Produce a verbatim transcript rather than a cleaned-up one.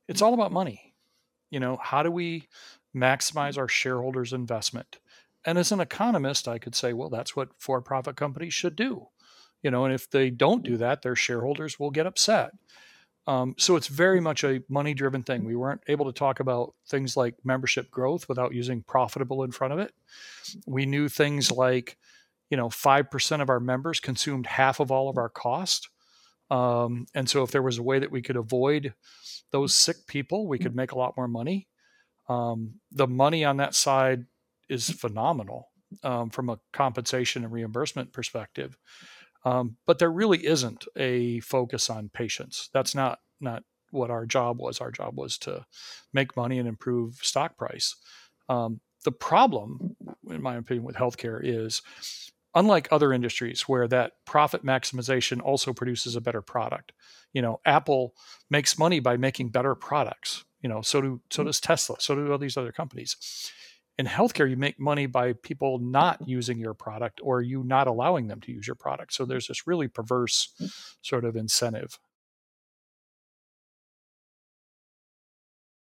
It's all about money. You know, how do we maximize our shareholders' investment? And as an economist, I could say, well, that's what for-profit companies should do. You know, and if they don't do that, their shareholders will get upset. Um, so it's very much a money-driven thing. We weren't able to talk about things like membership growth without using profitable in front of it. We knew things like, you know, five percent of our members consumed half of all of our cost. Um, and so if there was a way that we could avoid those sick people, we could make a lot more money. Um, the money on that side is phenomenal um, from a compensation and reimbursement perspective. Um, but there really isn't a focus on patients. That's not not what our job was. Our job was to make money and improve stock price. Um, the problem, in my opinion, with healthcare is unlike other industries where that profit maximization also produces a better product. You know, Apple makes money by making better products. You know, so do so does Tesla, so do all these other companies. In healthcare, you make money by people not using your product or you not allowing them to use your product. So there's this really perverse sort of incentive